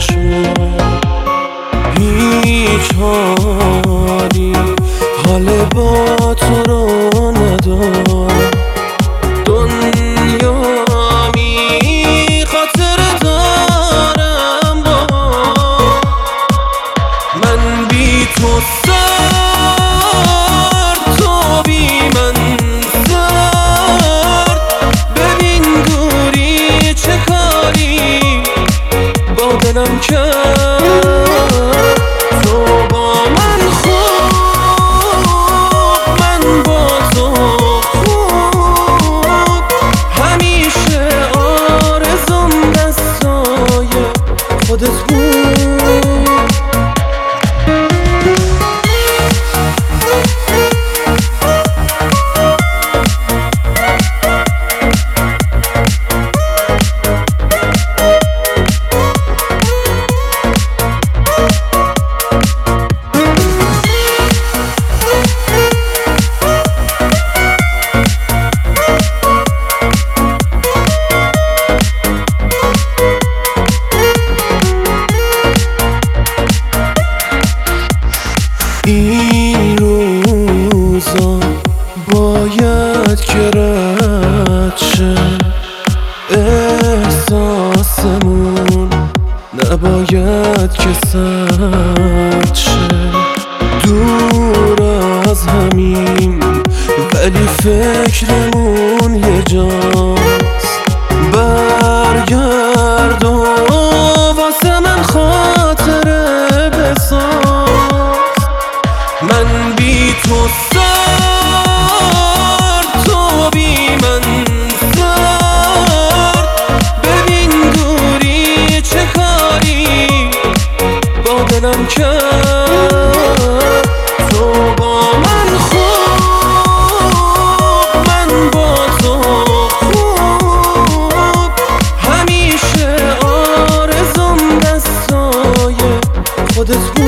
نشد هیچ حالی، حال با تو رو ندارم. دنیا می خاطر دارم با من بی تو سرد، تو بی من سرد. ببین دوری چه کاری با دلم کرد. تو با من خوب، من با تو خوب. همیشه آرزوم دستای خودت بود. این روزا باید که رد شه، احساسمون نباید که سرد شه. دور از همیم ولی فکرمون یه جاست. برگرد و واسه من خاطره بساز. من بی تو سرد، تو بی من سرد. ببین دوری چه کاری با دلم کرد. تو با من خوب، من با تو خوب. همیشه آرزوم دستای خودت بود.